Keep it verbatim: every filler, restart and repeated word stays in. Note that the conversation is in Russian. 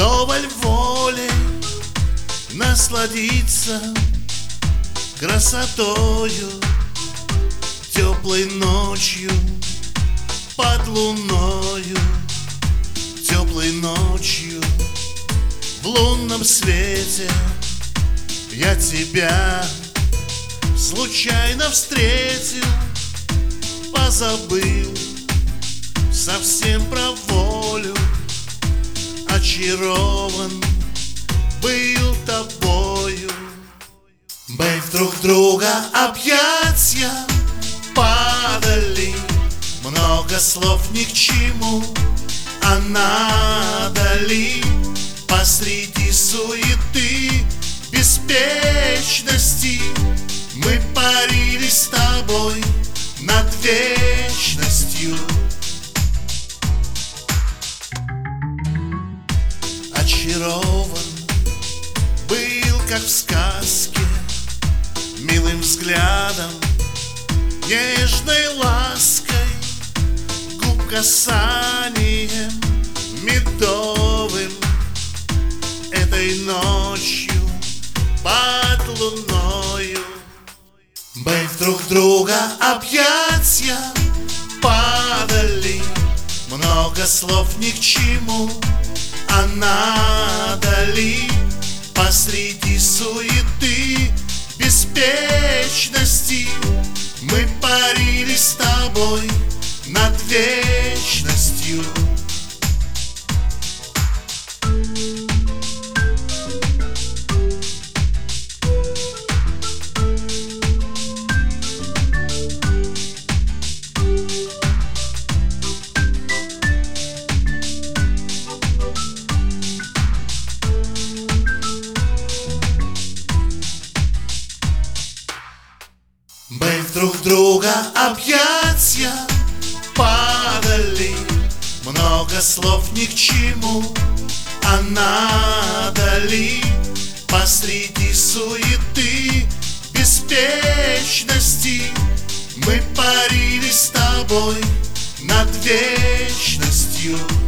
вдоволь волей насладиться красотою, теплой ночью под луною, теплой ночью в лунном свете. Я тебя случайно встретил, позабыл совсем про волю, очарован был тобою. Мы друг друга объятия падали, много слов ни к чему, а надо ли посреди суеты беспечности мы парили с тобой над вечностью. Очарован был, как в сказке, милым взглядом, нежной лаской, губ касанием медовым, этой ночью под луною. Мы в друг друга объятия падали, много слов ни к чему, а надо ли посреди суеты беспечности мы парили с тобой над вечностью. Мы в друг друга объятия падали, много слов ни к чему, а надо ли посреди суеты беспечности мы парили с тобой над вечностью.